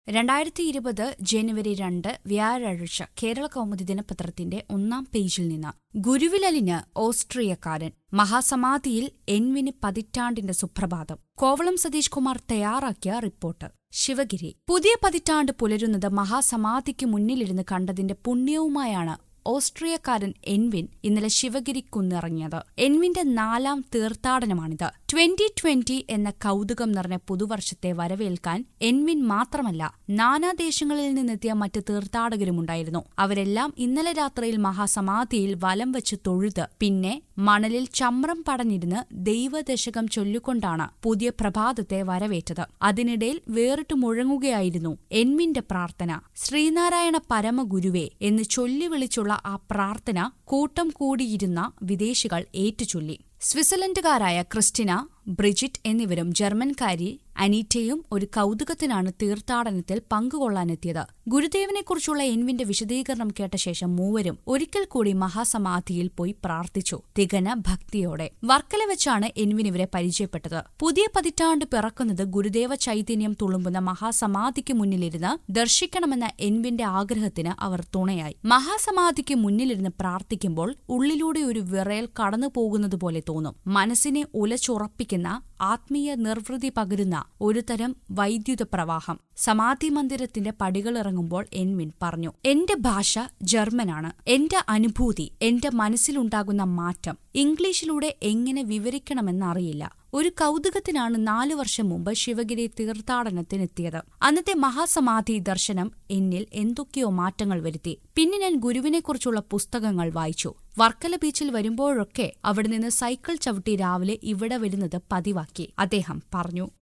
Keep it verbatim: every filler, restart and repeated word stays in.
രണ്ടായിരത്തി ഇരുപത് ജനുവരി രണ്ട് വ്യാഴാഴ്ച കേരള കൗമുദി ദിനപത്രത്തിന്റെ ഒന്നാം പേജിൽ നിന്ന് ഗുരുവിലലിന് ഓസ്ട്രിയക്കാരൻ മഹാസമാധിയിൽ എൻവിന് പതിറ്റാണ്ടിന്റെ സുപ്രഭാതം. കോവളം സതീഷ് കുമാർ തയ്യാറാക്കിയ റിപ്പോർട്ട്. ശിവഗിരി. പുതിയ പതിറ്റാണ്ട് പുലരുന്നത് മഹാസമാധിക്ക് മുന്നിലിരുന്ന് കണ്ടതിന്റെ പുണ്യവുമായാണ് ഓസ്ട്രിയക്കാരൻ എൻവിൻ ഇന്നലെ ശിവഗിരി കുന്നിറങ്ങിയത്. എൻവിന്റെ നാലാം തീർത്ഥാടനമാണിത്. ട്വന്റി ട്വന്റി എന്ന കൗതുകം നിറഞ്ഞ പുതുവർഷത്തെ വരവേൽക്കാൻ എൻവിൻ മാത്രമല്ല, നാനാദേശങ്ങളിൽ നിന്നെത്തിയ മറ്റ് തീർത്ഥാടകരുമുണ്ടായിരുന്നു. അവരെല്ലാം ഇന്നലെ രാത്രിയിൽ മഹാസമാധിയിൽ വലം വെച്ച് തൊഴുത് പിന്നെ മണലിൽ ചമ്രം പടഞ്ഞിരുന്ന് ദൈവദശകം ചൊല്ലിക്കൊണ്ടാണ് പുതിയ പ്രഭാതത്തെ വരവേറ്റത്. അതിനിടയിൽ വേറിട്ട് മുഴങ്ങുകയായിരുന്നു എൻവിന്റെ പ്രാർത്ഥന. ശ്രീനാരായണ പരമഗുരുവേ എന്ന് ചൊല്ലി വിളിച്ചുള്ള ആ പ്രാർത്ഥന കൂട്ടം കൂടിയിരുന്ന വിദേശികൾ ഏറ്റുചൊല്ലി. സ്വിറ്റ്സർലൻഡുകാരായ ക്രിസ്റ്റിന, ബ്രിജിറ്റ് എന്നിവരും ജർമ്മൻകാരി അനീറ്റയും ഒരു കൗതുകത്തിനാണ് തീർത്ഥാടനത്തിൽ പങ്കുകൊള്ളാനെത്തിയത്. ഗുരുദേവനെക്കുറിച്ചുള്ള എൻവിന്റെ വിശദീകരണം കേട്ട ശേഷം മൂവരും ഒരിക്കൽ കൂടി മഹാസമാധിയിൽ പോയി പ്രാർത്ഥിച്ചു, തികന ഭക്തിയോടെ. വർക്കല വെച്ചാണ് എൻവിൻ ഇവരെ പരിചയപ്പെട്ടത്. പുതിയ പതിറ്റാണ്ട് പിറക്കുന്നത് ഗുരുദേവ ചൈതന്യം തുളുമ്പുന്ന മഹാസമാധിക്ക് മുന്നിലിരുന്ന് ദർശിക്കണമെന്ന എൻവിന്റെ ആഗ്രഹത്തിന് അവർ തുണയായി. മഹാസമാധിക്ക് മുന്നിലിരുന്ന് പ്രാർത്ഥിക്കുമ്പോൾ ഉള്ളിലൂടെ ഒരു വിറയൽ കടന്നുപോകുന്നതുപോലെ തോന്നും. മനസ്സിനെ ഉലച്ചുറപ്പിക്കുന്ന, ആത്മീയ നിർവൃതി പകരുന്ന ഒരുതരം വൈദ്യുത പ്രവാഹം. സമാധി മന്ദിരത്തിന്റെ പടികളിറങ്ങുമ്പോൾ എൻവിൻ പറഞ്ഞു, എന്റെ ഭാഷ ജർമ്മനാണ്. എന്റെ അനുഭൂതി, എന്റെ മനസ്സിലുണ്ടാകുന്ന മാറ്റം ഇംഗ്ലീഷിലൂടെ എങ്ങനെ വിവരിക്കണമെന്നറിയില്ല. ഒരു കൗതുകത്തിനാണ് നാലു വർഷം മുമ്പ് ശിവഗിരി തീർത്ഥാടനത്തിനെത്തിയത്. അന്നത്തെ മഹാസമാധി ദർശനം എന്നിൽ എന്തൊക്കെയോ മാറ്റങ്ങൾ വരുത്തി. പിന്നെ ഞാൻ ഗുരുവിനെക്കുറിച്ചുള്ള പുസ്തകങ്ങൾ വായിച്ചു. വർക്കല ബീച്ചിൽ വരുമ്പോഴൊക്കെ അവിടെ നിന്ന് സൈക്കിൾ ചവിട്ടി രാവിലെ ഇവിടെ വരുന്നത് പതിവാക്കി, അദ്ദേഹം പറഞ്ഞു.